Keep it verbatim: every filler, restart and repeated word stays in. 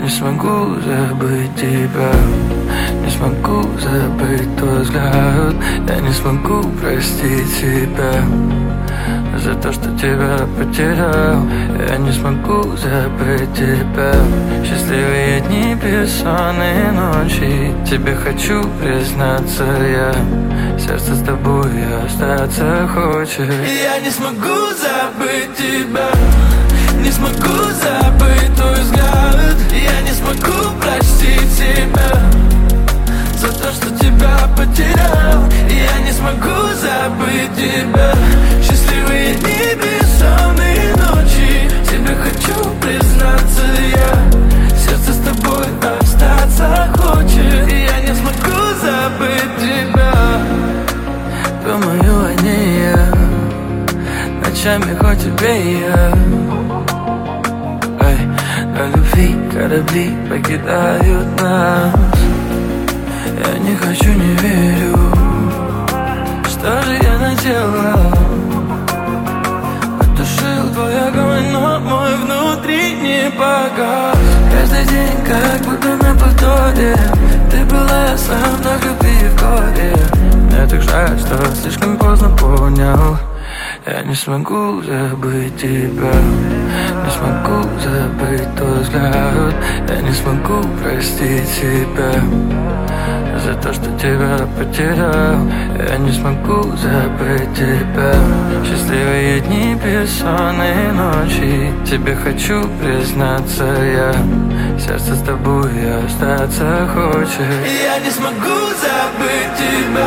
не смогу забыть тебя, не смогу забыть твой взгляд. Я не смогу простить себя за то, что тебя потерял. Я не смогу забыть тебя. Счастливые дни, бессонные ночи, тебе хочу признаться я. Сердце с тобой остаться хочет. Я не смогу забыть тебя, не смогу забыть твой взгляд. Я не смогу простить себя за то, что тебя потерял. Я не смогу забыть тебя. Счастливые дни, бессонные ночи, тебе хочу признаться я. Сердце с тобой остаться хочет. Я не смогу забыть тебя. Думаю о ней я, ночами хоть убей я. Ай, на любви корабли покидают нас. Я не хочу, не верю. Что же я наделал? Потушил твой огонь, но мой внутренний погас. Каждый день как будто на повторе. Ты была со мной в любви и в горе. Мне так жаль, что слишком поздно понял. Я не смогу забыть тебя, не смогу забыть твой взгляд. Я не смогу простить себя за то, что тебя потерял. Я не смогу забыть тебя. Счастливые дни, бессонные ночи, тебе хочу признаться я. Сердце с тобой остаться хочет. Я не смогу забыть тебя,